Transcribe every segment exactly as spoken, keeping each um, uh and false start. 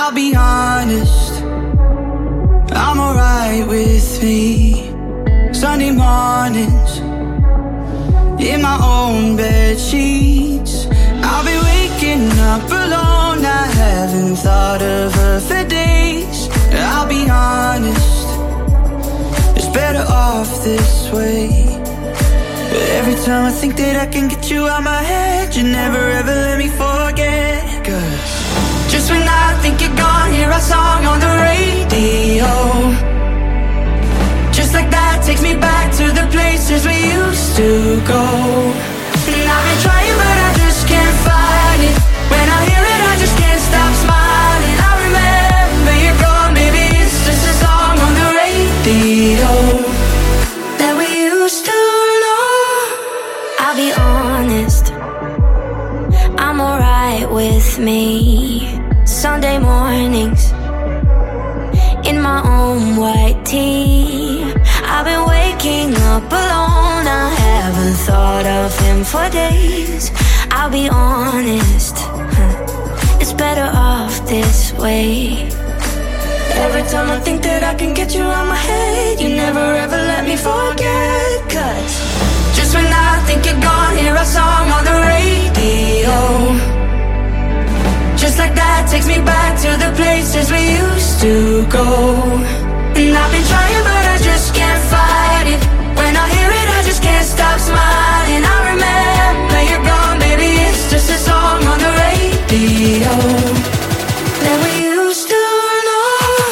I'll be honest, I'm alright with me. Sunday mornings, in my own bed sheets, I'll be waking up alone. I haven't thought of her for days. I'll be honest, it's better off this way. Every time I think that I can get you out my head, you never ever let me forget. Cause just when I think you're gone, hear our song on the radio. Just like that takes me back to the places we used to go. And I've been trying but I just can't find it. When I hear it I just can't stop smiling. I remember you're gone, baby, it's just a song on the radio that we used to know. I'll be honest, I'm alright with me. Sunday mornings, in my own white tee, I've been waking up alone. I haven't thought of him for days. I'll be honest, it's better off this way. Every time I think that I can get you out my head, you never ever let me forget. Cause just when I think you're gone, hear our song on the radio. Just like that takes me back to the places we used to go. And I've been trying but I just can't fight it. When I hear it I just can't stop smiling. I remember you're gone, baby, it's just a song on the radio that we used to know.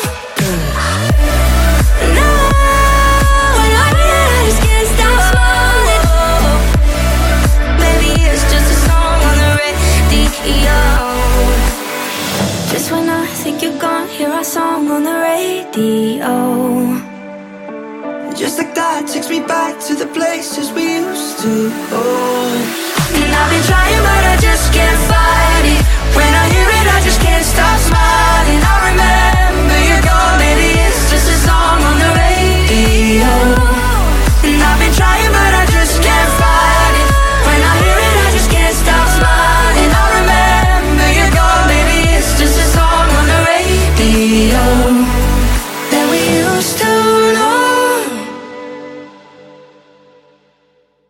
now, when I hear it I just can't stop smiling. Maybe it's just a song on the radio. Just when I think you're gone, hear our song on the radio. Just like that takes me back to the places we used to go. And I've been trying but I just can't fight it. When I hear it I just can't stop smiling.